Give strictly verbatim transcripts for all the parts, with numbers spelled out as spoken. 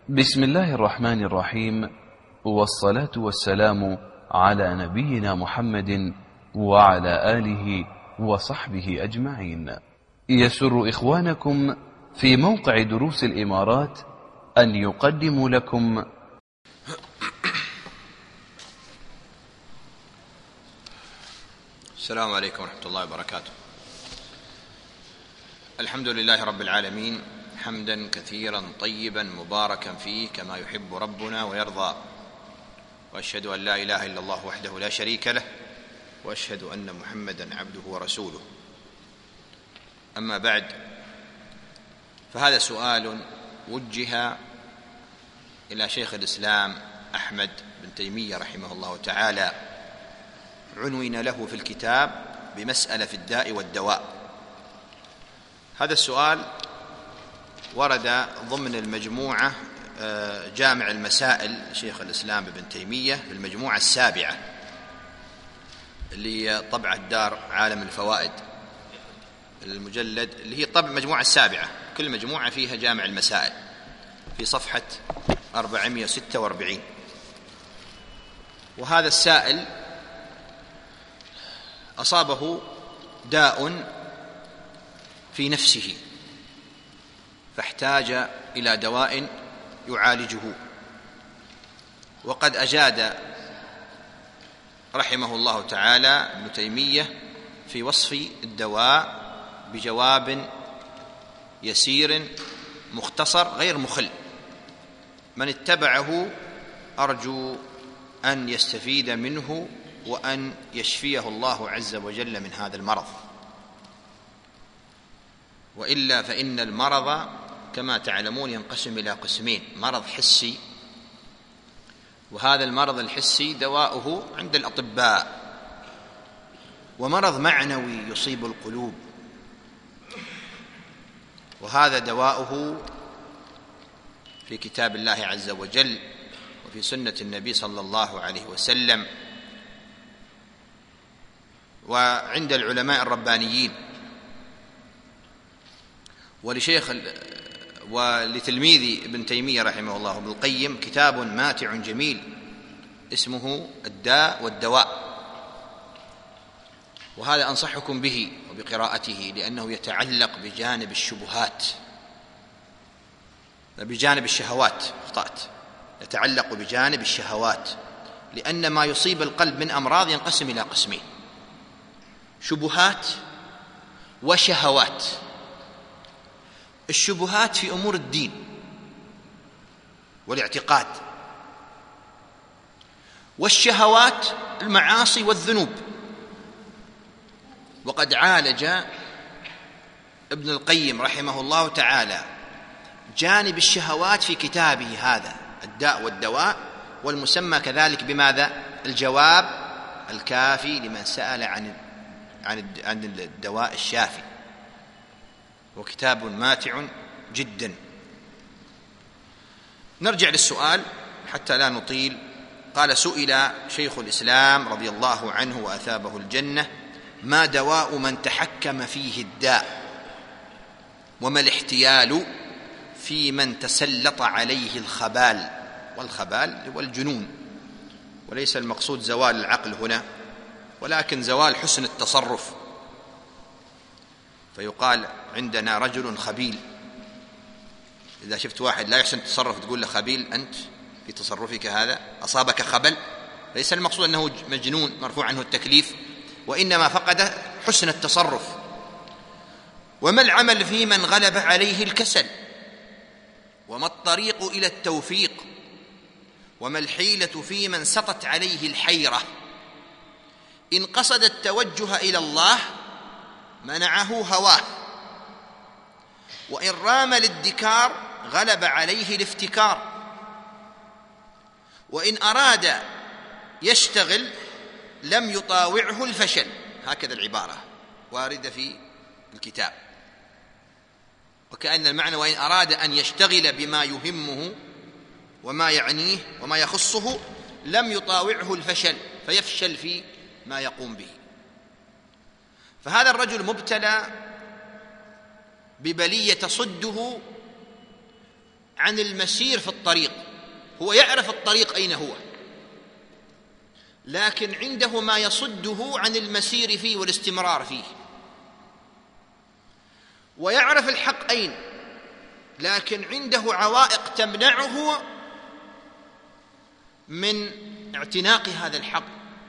بسم الله الرحمن الرحيم، والصلاة والسلام على نبينا محمد وعلى آله وصحبه أجمعين. يسر إخوانكم في موقع دروس الإمارات أن يقدموا لكم السلام عليكم ورحمة الله وبركاته. الحمد لله رب العالمين، حمدا كثيرا طيبا مباركا فيه كما يحب ربنا ويرضى، وأشهد أن لا إله إلا الله وحده لا شريك له، وأشهد أن محمدا عبده ورسوله. أما بعد، فهذا سؤال وجه إلى شيخ الإسلام أحمد بن تيمية رحمه الله تعالى، عنون له في الكتاب بمسألة في الداء والدواء. هذا السؤال ورد ضمن المجموعة جامع المسائل شيخ الإسلام ابن تيمية في المجموعة السابعة اللي هي طبعة دار عالم الفوائد، المجلد اللي هي طبع المجموعة السابعة، كل مجموعة فيها جامع المسائل، في صفحة أربعمائة وستة وأربعين. وهذا السائل أصابه داء في نفسه، فاحتاج إلى دواء يعالجه، وقد أجاد رحمه الله تعالى ابن تيمية في وصف الدواء بجواب يسير مختصر غير مخل. من اتبعه أرجو أن يستفيد منه وأن يشفيه الله عز وجل من هذا المرض، وإلا فإن المرض كما تعلمون ينقسم إلى قسمين: مرض حسي، وهذا المرض الحسي دواؤه عند الأطباء، ومرض معنوي يصيب القلوب، وهذا دواؤه في كتاب الله عز وجل وفي سنة النبي صلى الله عليه وسلم وعند العلماء الربانيين. ولشيخ ولتلميذ ابن تيمية رحمه الله ابن القيم كتاب ماتع جميل اسمه الداء والدواء، وهذا أنصحكم به وبقراءته، لأنه يتعلق بجانب الشبهات بجانب الشهوات أخطأت يتعلق بجانب الشهوات، لأن ما يصيب القلب من أمراض ينقسم إلى قسمين: شبهات وشهوات. الشبهات في أمور الدين والاعتقاد، والشهوات المعاصي والذنوب. وقد عالج ابن القيم رحمه الله تعالى جانب الشهوات في كتابه هذا الداء والدواء، والمسمى كذلك بماذا؟ الجواب الكافي لمن سأل عن عن الدواء الشافي، وكتاب ماتع جدا. نرجع للسؤال حتى لا نطيل. قال: سئل شيخ الإسلام رضي الله عنه وأثابه الجنة: ما دواء من تحكم فيه الداء، وما الاحتيال في من تسلط عليه الخبال؟ والخبال هو الجنون، وليس المقصود زوال العقل هنا، ولكن زوال حسن التصرف. فيقال عندنا رجل خبيل، إذا شفت واحد لا يحسن التصرف تقول له خبيل أنت في تصرفك هذا، أصابك خبل. ليس المقصود أنه مجنون مرفوع عنه التكليف، وإنما فقد حسن التصرف. وما العمل في من غلب عليه الكسل؟ وما الطريق إلى التوفيق؟ وما الحيلة في من سطت عليه الحيرة؟ إن قصد التوجه إلى الله منعه هواه، وإن رام الادكار غلب عليه الافتكار، وإن أراد يشتغل لم يطاوعه الفشل. هكذا العبارة واردة في الكتاب، وكأن المعنى: وإن أراد أن يشتغل بما يهمه وما يعنيه وما يخصه لم يطاوعه الفشل، فيفشل في ما يقوم به. فهذا الرجل مبتلى ببلية تصده عن المسير في الطريق، هو يعرف الطريق أين هو، لكن عنده ما يصده عن المسير فيه والاستمرار فيه، ويعرف الحق أين، لكن عنده عوائق تمنعه من اعتناق هذا الحق،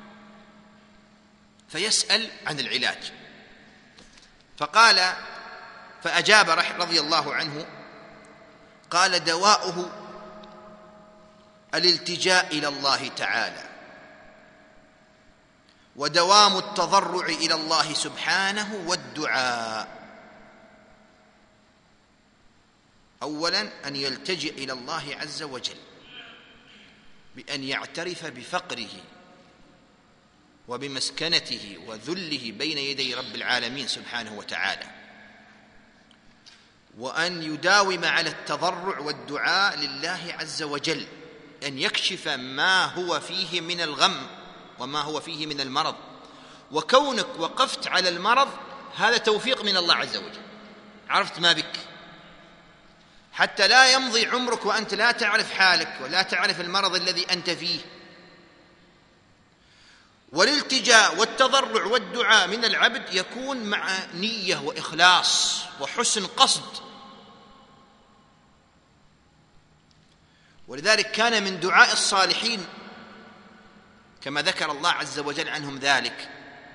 فيسأل عن العلاج. فقال فأجاب رضي الله عنه قال: دواؤه الالتجاء إلى الله تعالى، ودوام التضرع إلى الله سبحانه والدعاء. أولاً أن يلتجئ إلى الله عز وجل بأن يعترف بفقره وبمسكنته وذله بين يدي رب العالمين سبحانه وتعالى، وأن يداوم على التضرع والدعاء لله عز وجل، أن يكشف ما هو فيه من الغم وما هو فيه من المرض. وكونك وقفت على المرض هذا توفيق من الله عز وجل، عرفت ما بك، حتى لا يمضي عمرك وأنت لا تعرف حالك ولا تعرف المرض الذي أنت فيه. والالتجاء والتضرع والدعاء من العبد يكون مع نية وإخلاص وحسن قصد، ولذلك كان من دعاء الصالحين كما ذكر الله عز وجل عنهم ذلك: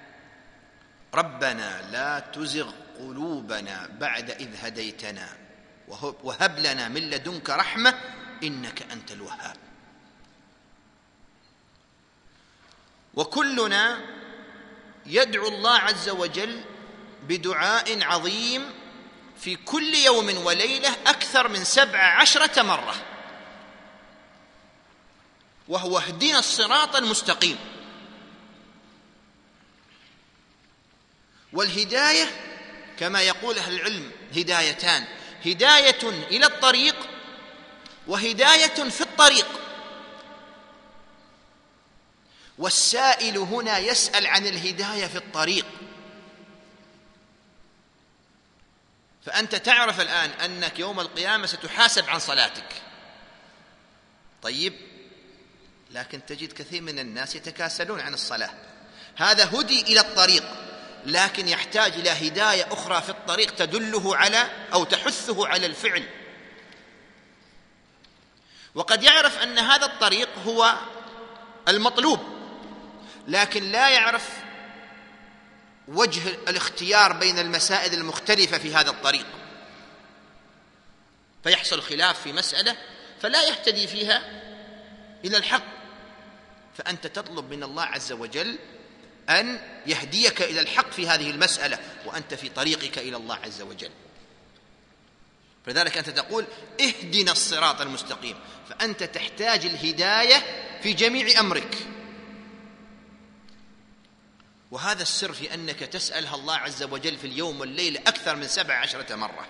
ربنا لا تزغ قلوبنا بعد إذ هديتنا وهب لنا من لدنك رحمة إنك أنت الوهاب. وكلنا يدعو الله عز وجل بدعاء عظيم في كل يوم وليلة أكثر من سبع عشرة مرة، وهو اهدنا الصراط المستقيم. والهداية كما يقول أهل العلم هدايتان: هداية إلى الطريق وهداية في الطريق. والسائل هنا يسأل عن الهداية في الطريق، فأنت تعرف الآن أنك يوم القيامة ستحاسب عن صلاتك، طيب، لكن تجد كثير من الناس يتكاسلون عن الصلاة. هذا هدي إلى الطريق، لكن يحتاج إلى هداية أخرى في الطريق تدله على أو تحثه على الفعل. وقد يعرف أن هذا الطريق هو المطلوب، لكن لا يعرف وجه الاختيار بين المسائل المختلفة في هذا الطريق، فيحصل خلاف في مسألة فلا يهتدي فيها إلى الحق. فأنت تطلب من الله عز وجل أن يهديك إلى الحق في هذه المسألة وأنت في طريقك إلى الله عز وجل. فلذلك أنت تقول: اهدنا الصراط المستقيم، فأنت تحتاج الهداية في جميع أمرك. وهذا السر في أنك تسألها الله عز وجل في اليوم والليلة أكثر من سبع عشرة مرة.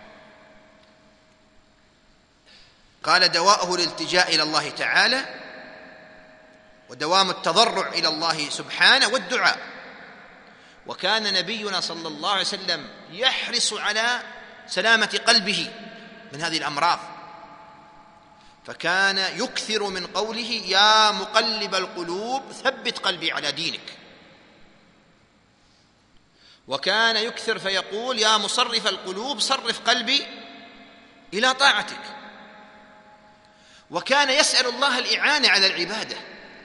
قال: دواءه الالتجاء إلى الله تعالى، ودوام التضرع إلى الله سبحانه والدعاء. وكان نبينا صلى الله عليه وسلم يحرص على سلامة قلبه من هذه الأمراض، فكان يكثر من قوله: يا مقلب القلوب ثبت قلبي على دينك. وكان يكثر فيقول: يا مصرف القلوب صرف قلبي إلى طاعتك. وكان يسأل الله الإعانة على العبادة،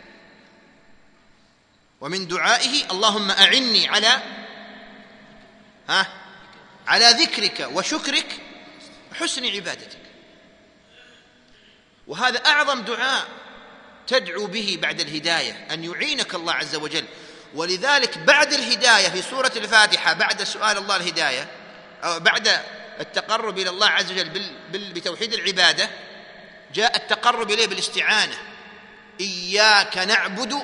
ومن دعائه: اللهم أعني على ها على ذكرك وشكرك وحسن عبادتك. وهذا أعظم دعاء تدعو به بعد الهداية، أن يعينك الله عز وجل. ولذلك بعد الهداية في سورة الفاتحة، بعد سؤال الله الهداية أو بعد التقرب إلى الله عز وجل بتوحيد العبادة، جاء التقرب إليه بالاستعانة: إياك نعبد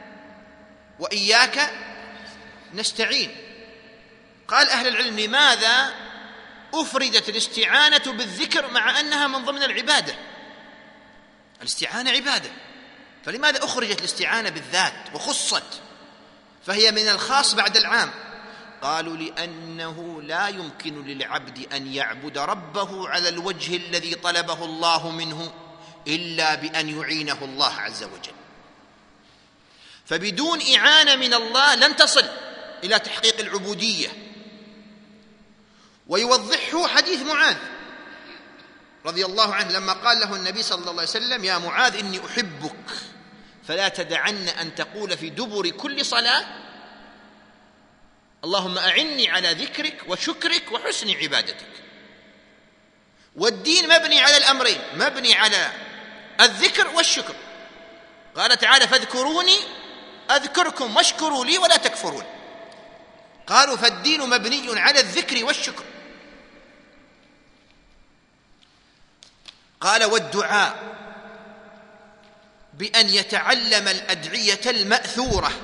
وإياك نستعين. قال أهل العلم: لماذا أفردت الاستعانة بالذكر مع أنها من ضمن العبادة؟ الاستعانة عبادة، فلماذا أخرجت الاستعانة بالذات وخصت؟ فهي من الخاص بعد العام. قالوا لأنه لا يمكن للعبد أن يعبد ربه على الوجه الذي طلبه الله منه إلا بأن يعينه الله عز وجل، فبدون إعانة من الله لن تصل إلى تحقيق العبودية. ويوضحه حديث معاذ رضي الله عنه لما قال له النبي صلى الله عليه وسلم: يا معاذ إني أحبك فلا تدعن أن تقول في دبر كل صلاة اللهم أعني على ذكرك وشكرك وحسن عبادتك. والدين مبني على الأمرين، مبني على الذكر والشكر. قال تعالى: فاذكروني أذكركم واشكروا لي ولا تكفرون. قالوا فالدين مبني على الذكر والشكر. قال: والدعاء بأن يتعلم الأدعية المأثورة،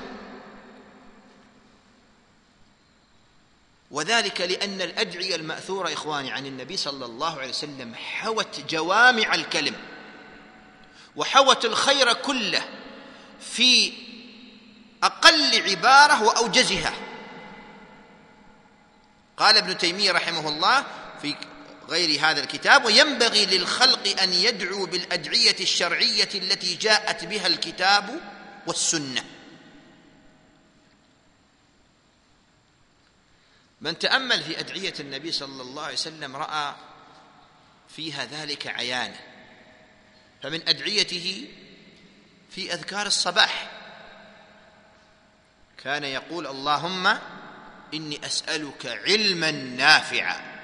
وذلك لأن الأدعية المأثورة إخواني عن النبي صلى الله عليه وسلم حوت جوامع الكلم وحوت الخير كله في أقل عبارة وأوجزها. قال ابن تيمية رحمه الله في غير هذا الكتاب: وينبغي للخلق أن يدعوا بالأدعية الشرعية التي جاءت بها الكتاب والسنة. من تأمل في أدعية النبي صلى الله عليه وسلم رأى فيها ذلك عيانه. فمن أدعيته في أذكار الصباح كان يقول: اللهم إني أسألك علما نافعا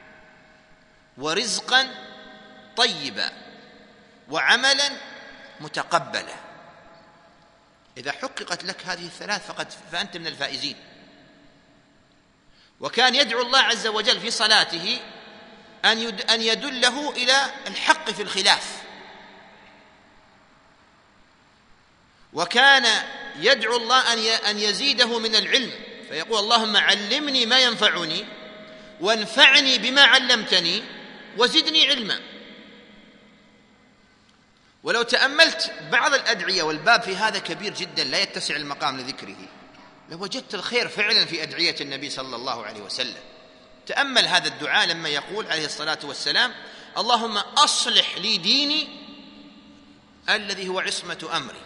ورزقا طيبا وعملا متقبلا. إذا حققت لك هذه الثلاث فقد فأنت من الفائزين. وكان يدعو الله عز وجل في صلاته أن يدله إلى الحق في الخلاف، وكان يدعو الله أن يزيده من العلم فيقول: اللهم علمني ما ينفعني وانفعني بما علمتني وزدني علما. ولو تأملت بعض الأدعية، والباب في هذا كبير جدا لا يتسع المقام لذكره، لوجدت الخير فعلا في أدعية النبي صلى الله عليه وسلم. تأمل هذا الدعاء لما يقول عليه الصلاة والسلام: اللهم أصلح لي ديني الذي هو عصمة أمري،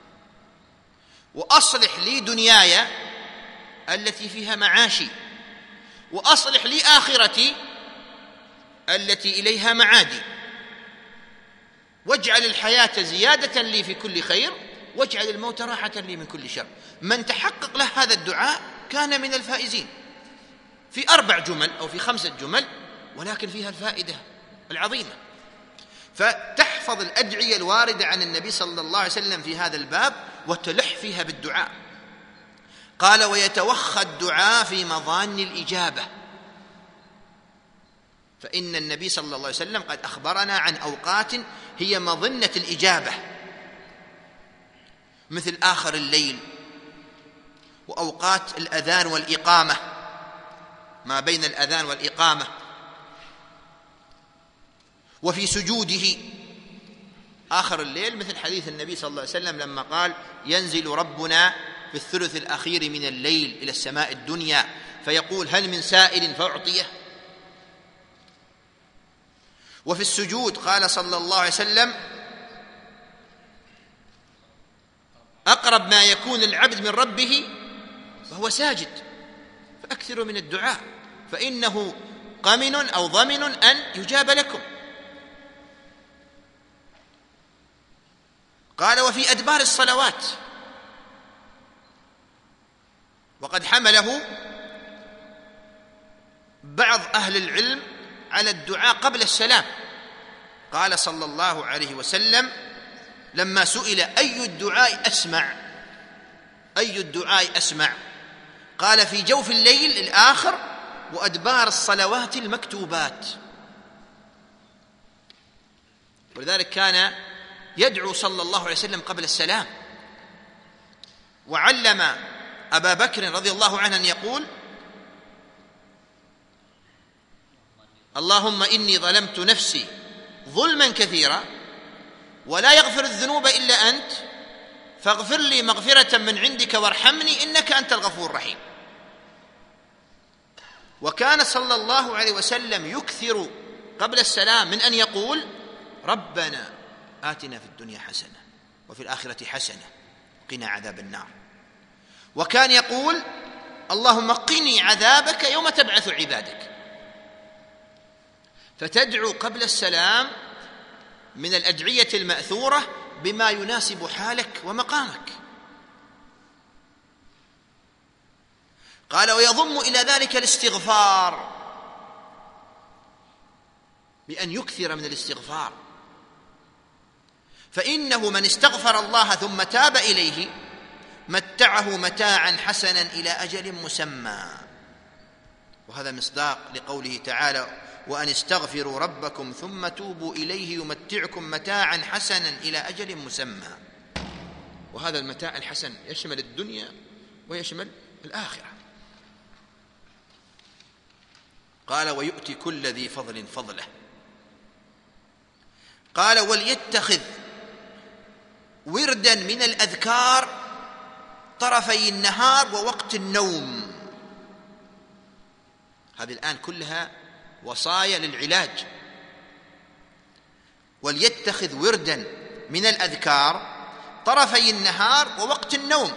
وأصلح لي دنياي التي فيها معاشي، وأصلح لي آخرتي التي إليها معادي، واجعل الحياة زيادة لي في كل خير، واجعل الموت راحة لي من كل شر. من تحقق له هذا الدعاء كان من الفائزين. في أربع جمل أو في خمسة جمل، ولكن فيها الفائدة العظيمة. فتحفظ الأدعية الواردة عن النبي صلى الله عليه وسلم في هذا الباب وتلح فيها بالدعاء. قال: ويتوخى الدعاء في مظان الإجابة، فإن النبي صلى الله عليه وسلم قد أخبرنا عن أوقات هي مظنة الإجابة، مثل آخر الليل، وأوقات الأذان والإقامة، ما بين الأذان والإقامة، وفي سجوده آخر الليل، مثل حديث النبي صلى الله عليه وسلم لما قال: ينزل ربنا في الثلث الأخير من الليل إلى السماء الدنيا فيقول: هل من سائل فأعطيه. وفي السجود قال صلى الله عليه وسلم: أقرب ما يكون العبد من ربه وهو ساجد، فأكثروا من الدعاء فإنه قمن أو ضمن أن يجاب لكم. قال: وفي أدبار الصلوات، وقد حمله بعض أهل العلم على الدعاء قبل السلام. قال صلى الله عليه وسلم لما سئل: أي الدعاء أسمع أي الدعاء أسمع قال: في جوف الليل الآخر وأدبار الصلوات المكتوبات. ولذلك كان يدعو صلى الله عليه وسلم قبل السلام، وعلم أبا بكر رضي الله عنه أن يقول: اللهم إني ظلمت نفسي ظلما كثيرا ولا يغفر الذنوب إلا أنت فاغفر لي مغفرة من عندك وارحمني إنك أنت الغفور الرحيم. وكان صلى الله عليه وسلم يكثر قبل السلام من أن يقول: ربنا آتنا في الدنيا حسنة وفي الآخرة حسنة وقنا عذاب النار. وكان يقول: اللهم قني عذابك يوم تبعث عبادك. فتدعو قبل السلام من الأدعية المأثورة بما يناسب حالك ومقامك. قال: ويضم إلى ذلك الاستغفار، بأن يكثر من الاستغفار، فإنه من استغفر الله ثم تاب إليه متعه متاعا حسنا إلى أجل مسمى. وهذا مصداق لقوله تعالى: وأن استغفروا ربكم ثم توبوا إليه يمتعكم متاعا حسنا إلى أجل مسمى. وهذا المتاع الحسن يشمل الدنيا ويشمل الآخرة. قال: ويؤتي كل ذي فضل فضله. قال: وليتخذ وردا من الأذكار طرفي النهار ووقت النوم. هذه الآن كلها وصايا للعلاج. وليتخذ وردا من الأذكار طرفي النهار ووقت النوم،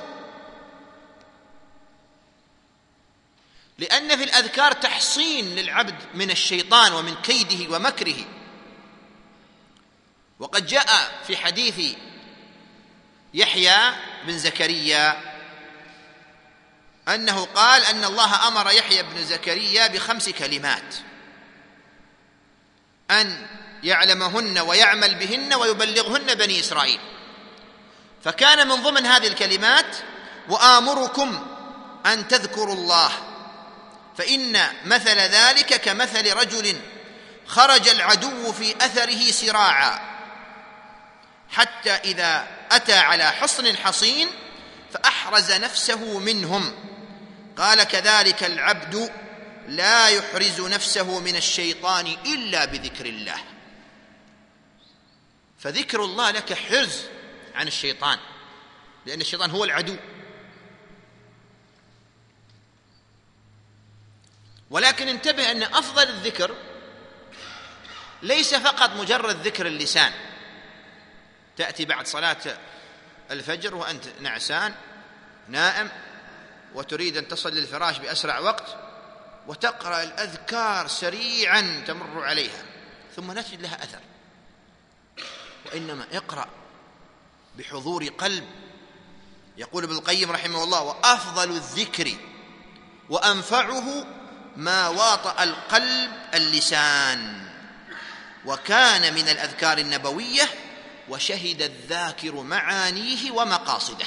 لأن في الأذكار تحصين للعبد من الشيطان ومن كيده ومكره. وقد جاء في حديث يحيى بن زكريا أنه قال أن الله أمر يحيى بن زكريا بخمس كلمات أن يعلمهن ويعمل بهن ويبلغهن بني إسرائيل. فكان من ضمن هذه الكلمات: وآمركم أن تذكروا الله، فإن مثل ذلك كمثل رجل خرج العدو في أثره سراعا حتى إذا أتى على حصن حصين فأحرز نفسه منهم. قال: كذلك العبد لا يحرز نفسه من الشيطان إلا بذكر الله. فذكر الله لك حرز عن الشيطان، لأن الشيطان هو العدو. ولكن انتبه أن أفضل الذكر ليس فقط مجرد ذكر اللسان. تأتي بعد صلاة الفجر وأنت نعسان نائم وتريد أن تصل للفراش بأسرع وقت وتقرأ الأذكار سريعا تمر عليها ثم لا تجد لها أثر، وإنما اقرأ بحضور قلب. يقول ابن القيم رحمه الله: وأفضل الذكر وأنفعه ما واطأ القلب اللسان، وكان من الأذكار النبوية وشهد الذاكر معانيه ومقاصده.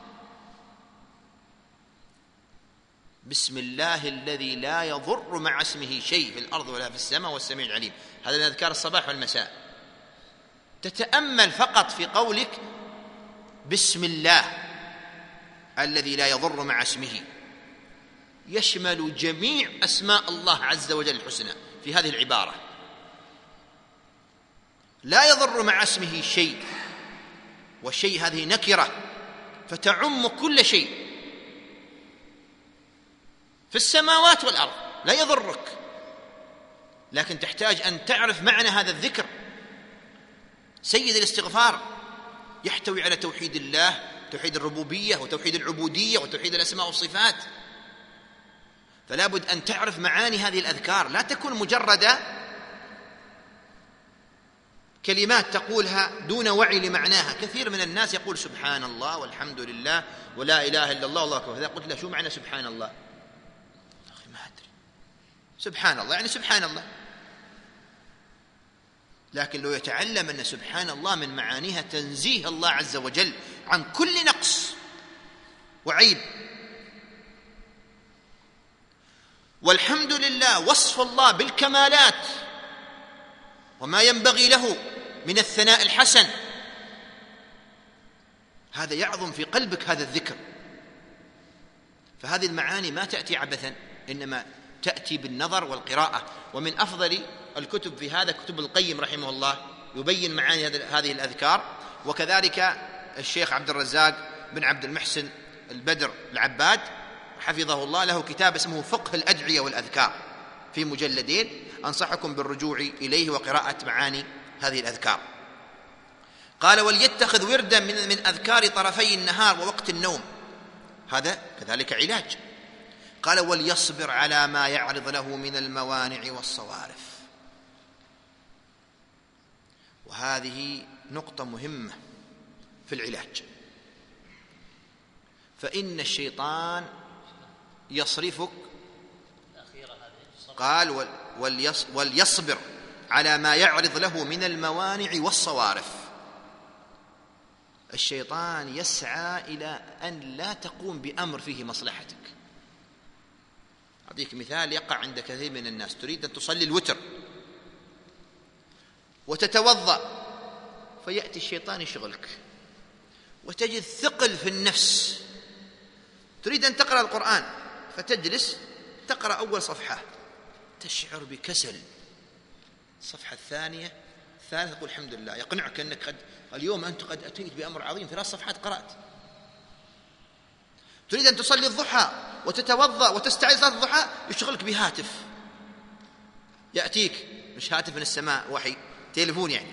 بسم الله الذي لا يضر مع اسمه شيء في الأرض ولا في السماء والسميع العليم. هذا من أذكار الصباح والمساء. تتأمل فقط في قولك بسم الله الذي لا يضر مع اسمه، يشمل جميع أسماء الله عز وجل الحسنى في هذه العبارة. لا يضر مع اسمه شيء، والشيء هذه نكرة فتعم كل شيء في السماوات والأرض، لا يضرك، لكن تحتاج أن تعرف معنى هذا الذكر. سيد الاستغفار يحتوي على توحيد الله، توحيد الربوبية وتوحيد العبودية وتوحيد الأسماء والصفات. فلا بد أن تعرف معاني هذه الأذكار، لا تكون مجرد كلمات تقولها دون وعي لمعناها. كثير من الناس يقول سبحان الله والحمد لله ولا إله إلا الله والله أكبر. إذا قلت له شو معنى سبحان الله؟ أخي ما أدري. سبحان الله يعني سبحان الله، لكن لو يتعلم أن سبحان الله من معانيها تنزيه الله عز وجل عن كل نقص وعيب. والحمد لله وصف الله بالكمالات وما ينبغي له من الثناء الحسن، هذا يعظم في قلبك هذا الذكر. فهذه المعاني ما تأتي عبثا، إنما تأتي بالنظر والقراءة. ومن أفضل الكتب في هذا كتب القيم رحمه الله، يبين معاني هذه الأذكار. وكذلك الشيخ عبد الرزاق بن عبد المحسن البدر العباد حفظه الله، له كتاب اسمه فقه الأدعية والأذكار، في مجلدين، أنصحكم بالرجوع إليه وقراءة معاني هذه الأذكار. قال وليتخذ وردا من, من أذكار طرفي النهار ووقت النوم، هذا كذلك علاج. قال وليصبر على ما يعرض له من الموانع والصوارف، وهذه نقطة مهمة في العلاج، فإن الشيطان يصرفك. قال وليصبر على ما يعرض له من الموانع والصوارف. الشيطان يسعى إلى أن لا تقوم بأمر فيه مصلحتك. أعطيك مثال يقع عند كثير من الناس: تريد أن تصلي الوتر وتتوضأ، فيأتي الشيطان يشغلك وتجد ثقل في النفس. تريد أن تقرأ القرآن فتجلس تقرأ أول صفحة تشعر بكسل، الصفحة الثانية الثالثة تقول الحمد لله، يقنعك أنك قد اليوم أنت قد أتيت بأمر عظيم، ثلاث صفحات قرأت. تريد أن تصلي الضحى وتتوضأ وتستعيذ صلاة الضحى، يشغلك بهاتف يأتيك، مش هاتف من السماء وحي، تليفون يعني،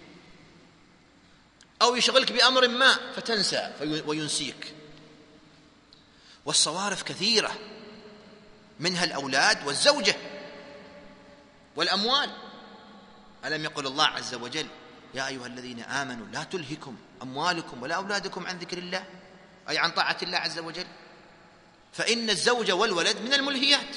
أو يشغلك بأمر ما فتنسى وينسيك. والصوارف كثيرة، منها الأولاد والزوجة والأموال. ألم يقل الله عز وجل: يا أيها الذين آمنوا لا تلهكم أموالكم ولا أولادكم عن ذكر الله، أي عن طاعة الله عز وجل، فإن الزوج والولد من الملهيات.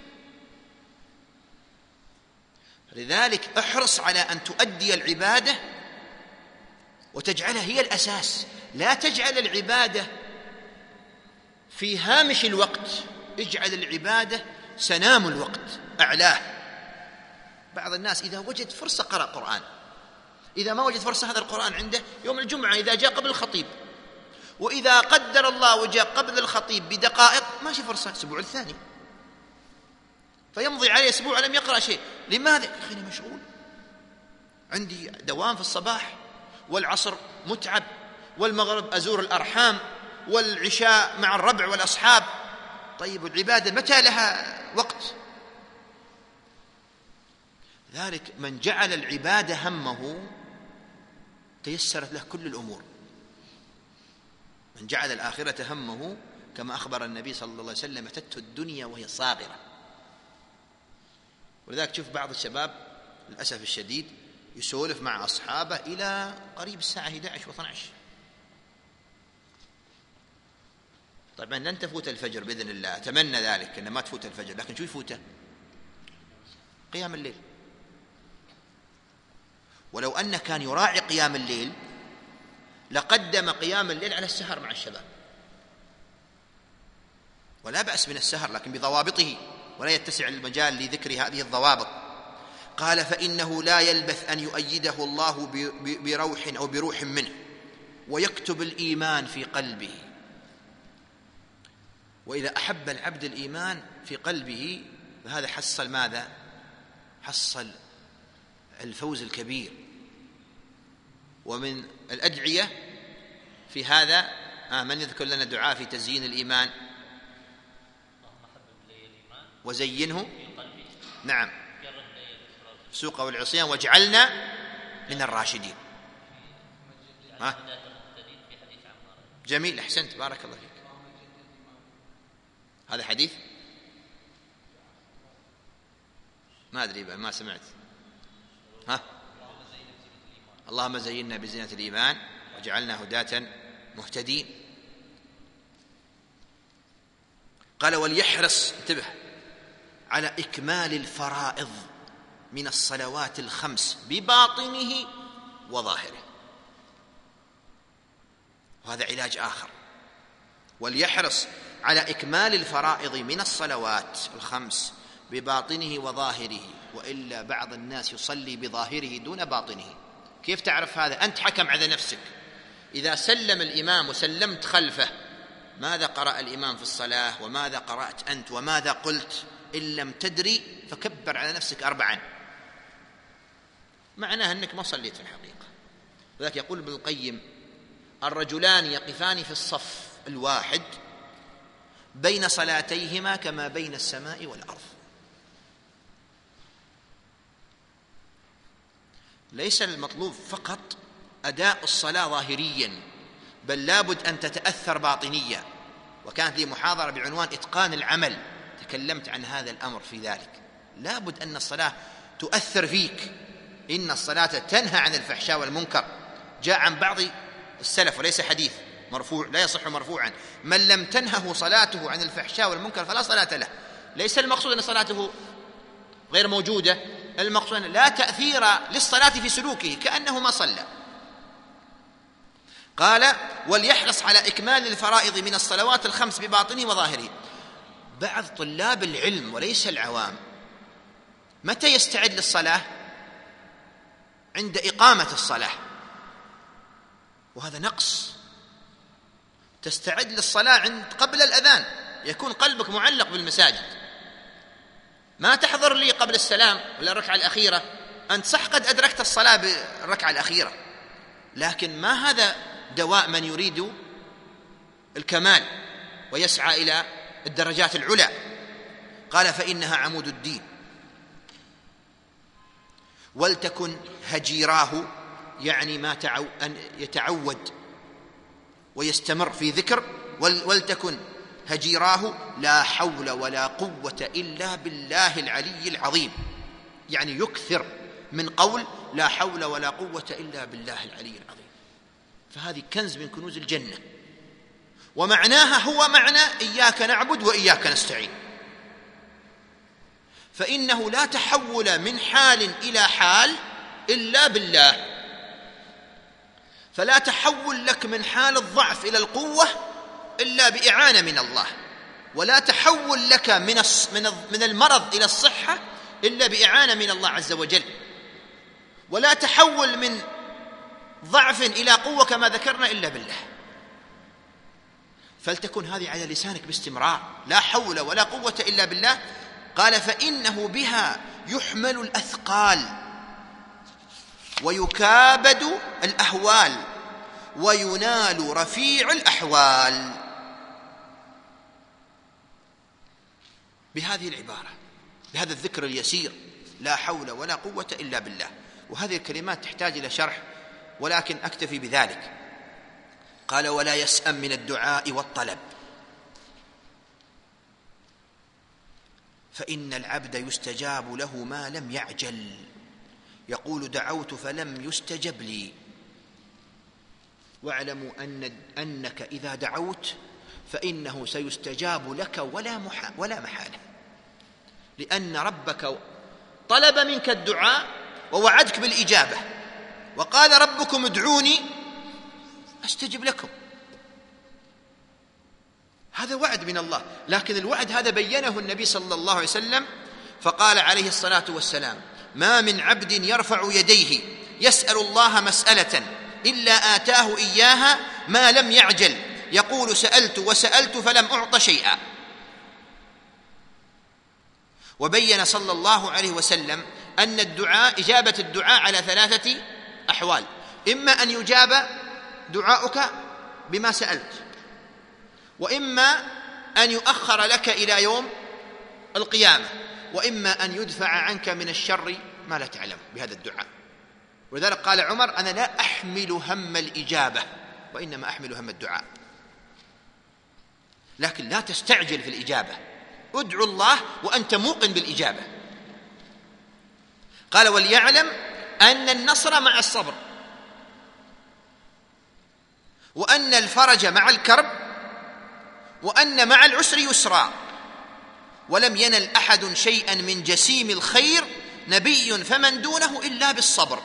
لذلك احرص على أن تؤدي العبادة وتجعلها هي الأساس، لا تجعل العبادة في هامش الوقت، اجعل العبادة سنام الوقت أعلاه. بعض الناس إذا وجد فرصة قرأ قرآن، إذا ما وجد فرصة هذا القرآن عنده يوم الجمعة إذا جاء قبل الخطيب، وإذا قدر الله وجاء قبل الخطيب بدقائق ماشي فرصة الأسبوع الثاني، فيمضي عليه أسبوع لم يقرأ شيء. لماذا؟ يا أخي أنا مشغول، عندي دوام في الصباح، والعصر متعب، والمغرب أزور الأرحام، والعشاء مع الربع والأصحاب. طيب العبادة متى لها وقت؟ ذلك من جعل العبادة همه تيسرت له كل الأمور. من جعل الآخرة همه كما أخبر النبي صلى الله عليه وسلم: أتته الدنيا وهي صاغرة. ولذلك تشوف بعض الشباب للأسف الشديد يسولف مع أصحابه إلى قريب الساعة إحدى عشر واثني عشر. طبعا لن تفوت الفجر بإذن الله، أتمنى ذلك أن ما تفوت الفجر، لكن شو يفوته؟ قيام الليل. ولو أنه كان يراعي قيام الليل لقدم قيام الليل على السهر مع الشباب، ولا بأس من السهر لكن بضوابطه، ولا يتسع المجال لذكر هذه الضوابط. قال: فإنه لا يلبث أن يؤيده الله بروح أو بروح منه ويكتب الإيمان في قلبه. وإذا أحب العبد الإيمان في قلبه فهذا حصل ماذا؟ حصل الفوز الكبير. ومن الأدعية في هذا آه من يذكر لنا دعاء في تزيين الإيمان؟ وزينه نعم سوق والعصيان واجعلنا من الراشدين. ها؟ جميل، أحسنت، بارك الله فيك. هذا حديث ما أدري ما سمعت. ها؟ اللهم زينا بزينة الإيمان وجعلنا هداة مهتدين. قال: وليحرص، انتبه، على إكمال الفرائض من الصلوات الخمس بباطنه وظاهره، وهذا علاج آخر. وليحرص على إكمال الفرائض من الصلوات الخمس بباطنه وظاهره، وإلا بعض الناس يصلي بظاهره دون باطنه. كيف تعرف هذا؟ أنت حكم على نفسك. إذا سلم الإمام وسلمت خلفه، ماذا قرأ الإمام في الصلاة وماذا قرأت أنت وماذا قلت؟ إن لم تدري فكبر على نفسك أربعا، معناه أنك ما صليت في الحقيقة. لذلك يقول ابن القيم: الرجلان يقفان في الصف الواحد بين صلاتيهما كما بين السماء والأرض. ليس المطلوب فقط أداء الصلاة ظاهريا، بل لابد أن تتأثر باطنيا. وكانت لي محاضرة بعنوان إتقان العمل، تكلمت عن هذا الأمر في ذلك. لابد أن الصلاة تؤثر فيك. إن الصلاة تنهى عن الفحشاء والمنكر. جاء عن بعض السلف وليس حديث مرفوع، لا يصح مرفوعا: من لم تنهه صلاته عن الفحشاء والمنكر فلا صلاة له. ليس المقصود أن صلاته غير موجودة، المقصود أن لا تأثير للصلاة في سلوكه، كأنه ما صلى. قال: وليحرص على إكمال الفرائض من الصلوات الخمس بباطنه وظاهره. بعض طلاب العلم وليس العوام متى يستعد للصلاة؟ عند إقامة الصلاة، وهذا نقص. تستعد للصلاة عند قبل الأذان، يكون قلبك معلق بالمساجد. ما تحضر لي قبل السلام ولا الركعة الأخيرة، أنت صح قد أدركت الصلاة بالركعة الأخيرة، لكن ما هذا دواء من يريد الكمال ويسعى إلى الدرجات العلى. قال: فإنها عمود الدين. ولتكن هجيراه، يعني ما تعو أن يتعود ويستمر في ذكر. ولتكن هجيراه لا حول ولا قوة إلا بالله العلي العظيم، يعني يكثر من قول لا حول ولا قوة إلا بالله العلي العظيم. فهذه كنز من كنوز الجنة، ومعناها هو معنى إياك نعبد وإياك نستعين. فإنه لا تحول من حال إلى حال إلا بالله، فلا تحول لك من حال الضعف إلى القوة إلا بإعانة من الله، ولا تحول لك من من المرض إلى الصحة إلا بإعانة من الله عز وجل، ولا تحول من ضعف إلى قوة كما ذكرنا إلا بالله. فلتكن هذه على لسانك باستمرار، لا حول ولا قوة إلا بالله. قال: فإنه بها يحمل الأثقال ويكابد الأهوال وينال رفيع الأحوال. بهذه العبارة، بهذا الذكر اليسير، لا حول ولا قوة إلا بالله. وهذه الكلمات تحتاج إلى شرح، ولكن أكتفي بذلك. قال: ولا يسأم من الدعاء والطلب، فإن العبد يستجاب له ما لم يعجل. يقول: دعوت فلم يستجب لي. واعلموا أن أنك إذا دعوت فإنه سيستجاب لك ولا ولا محالة، لأن ربك طلب منك الدعاء ووعدك بالإجابة، وقال: ربكم ادعوني أستجب لكم. هذا وعد من الله، لكن الوعد هذا بينه النبي صلى الله عليه وسلم، فقال عليه الصلاة والسلام: ما من عبد يرفع يديه يسأل الله مسألة إلا آتاه إياها ما لم يعجل، يقول: سألت وسألت فلم أعط شيئا. وبين صلى الله عليه وسلم أن الدعاء، إجابة الدعاء على ثلاثة أحوال: إما أن يجاب دعاؤك بما سألت، وإما أن يؤخر لك إلى يوم القيامة، وإما أن يدفع عنك من الشر ما لا تعلم بهذا الدعاء. ولذلك قال عمر: أنا لا أحمل هم الإجابة وإنما أحمل هم الدعاء. لكن لا تستعجل في الإجابة، ادعو الله وأنت موقن بالإجابة. قال: وليعلم أن النصر مع الصبر، وأن الفرج مع الكرب، وأن مع العسر يسرا، ولم ينل أحد شيئا من جسيم الخير نبي فمن دونه إلا بالصبر.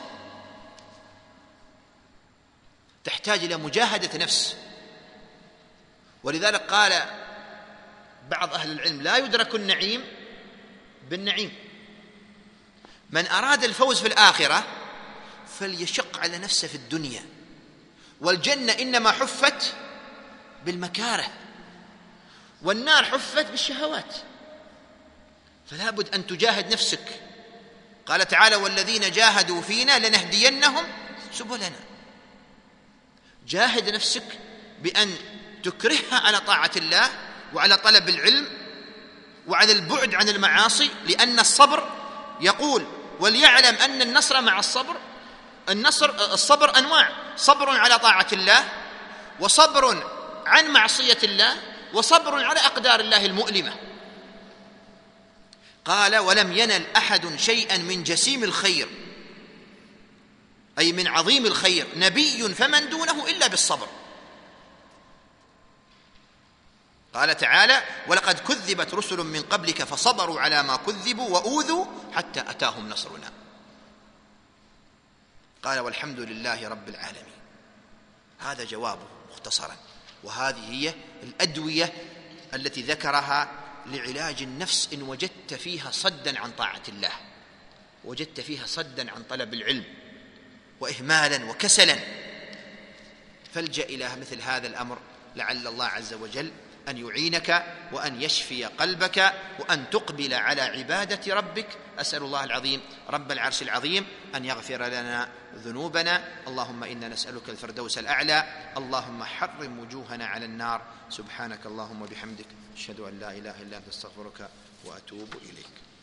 تحتاج إلى مجاهدة نفس. ولذلك قال بعض أهل العلم: لا يدرك النعيم بالنعيم. من أراد الفوز في الآخرة فليشق على نفسه في الدنيا، والجنة إنما حفت بالمكاره، والنار حفت بالشهوات، فلا بد أن تجاهد نفسك. قال تعالى: والذين جاهدوا فينا لنهدينهم سبلنا. جاهد نفسك بأن تكرهها على طاعة الله وعلى طلب العلم وعلى البعد عن المعاصي، لأن الصبر، يقول: وليعلم أن النصر مع الصبر، النصر الصبر أنواع: صبر على طاعة الله، وصبر عن معصية الله، وصبر على أقدار الله المؤلمة. قال: ولم ينل أحد شيئا من جسيم الخير، أي من عظيم الخير، نبي فمن دونه إلا بالصبر. قال تعالى: ولقد كذبت رسل من قبلك فصبروا على ما كذبوا وأوذوا حتى أتاهم نصرنا. قال: والحمد لله رب العالمين. هذا جوابه مختصرا، وهذه هي الأدوية التي ذكرها لعلاج النفس إن وجدت فيها صدا عن طاعة الله، وجدت فيها صدا عن طلب العلم، وإهمالا وكسلا، فالجأ إلى مثل هذا الأمر، لعل الله عز وجل أن يعينك وأن يشفي قلبك وأن تقبل على عبادة ربك. أسأل الله العظيم رب العرش العظيم أن يغفر لنا ذنوبنا. اللهم إنا نسألك الفردوس الأعلى. اللهم حرم وجوهنا على النار. سبحانك اللهم وبحمدك، أشهد أن لا إله إلا أنت، أستغفرك وأتوب إليك.